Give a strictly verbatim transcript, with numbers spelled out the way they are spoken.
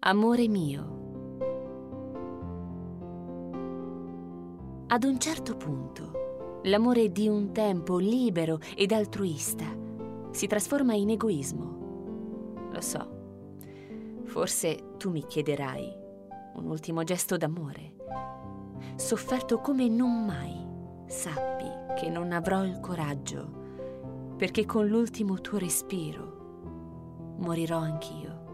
Amore mio. Ad un certo punto, l'amore di un tempo libero ed altruista si trasforma in egoismo. Lo so, forse tu mi chiederai un ultimo gesto d'amore. Sofferto come non mai, sappi che non avrò il coraggio, perché con l'ultimo tuo respiro morirò anch'io.